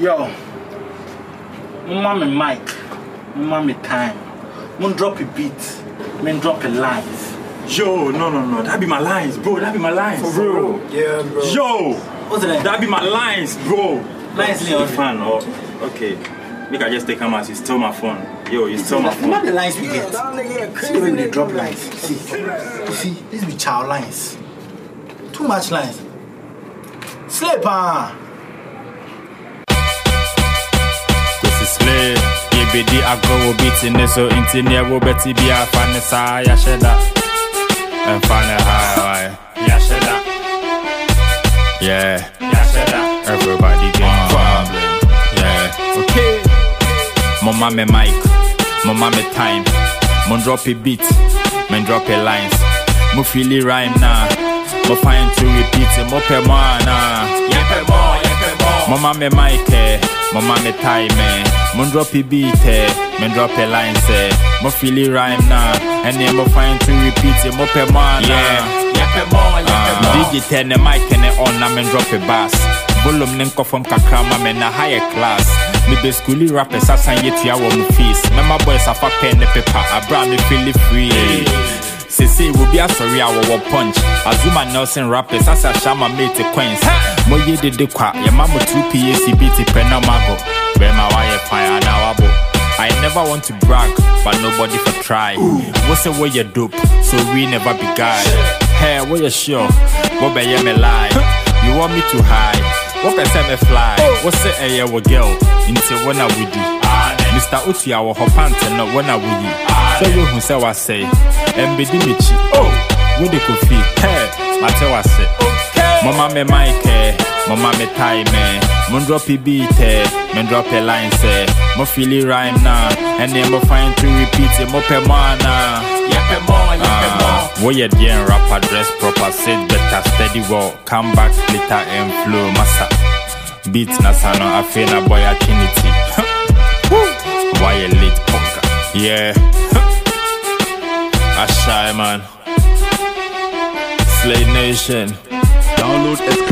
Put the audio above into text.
Yo, mommy mic, mommy time. Mon drop a beat, men drop a lines. Yo, no. That be my lines, bro. That be my lines. For real? Yeah, bro. Yo, What's that? that be my lines, bro. Lines, Leon. Fan, oh, okay. Make I just take him as he stole my phone. Yo, he stole my phone. Not the lines we get. See the way they drop lines. See, this be child lines. Too much lines. Sleep, Slay, BD I go beating this so intinia will betty be a fan sa yasheda and fan high yasheda. Yeah, yasheda. Everybody getting problem. Yeah, okay. Mama me mic, mama me time. Mon drop a beat, men drop a lines. Mo feel it rhyme now. Mo find to repeat it, mo pe mo na. Yepe mo. Mama me mic, mama me time. Mon drop a beat, men drop a line, say. Mo feel it rhyme now, and then mo find to repeat it, mo pe man. Yepe mo. Digit and the mic and the on, men drop a bass. Volume ninko from kakrama, men a higher class. Me be schoolie rappers, I sign yet to our fees. Mama boys have a pen and paper, I brought me feel it free. Say will be a sorry our punch. Azuma Nelson rappers, as a shama mate a queens. Moye de qua, your mama 2 PAC BT Penamago. Where my wife fire now. I never want to brag, but nobody for try. What's the way you dope, so we never be guy. Hey, what you sure? What be me lie? You want me to high? What be say me fly? What's the air with girl? Into one I would do. Mr. Uti our hopante not one I would do. So you who say what say? Mbidi Michi. Oh, what the coffee? Hey, I tell what say. Mama me mic, mama me time, mon drop a beat, men drop a line, say. Mo feel it rhyme now, and then mo find to repeat it, mo pe mana. Yepe mo. What you doing? Rapper dress proper, sit better, steady walk, come back, glitter and flow, massa. Beat nasano, I feel a boy a trinity. Why you late poker? Yeah. A shy man. Slay Nation. Download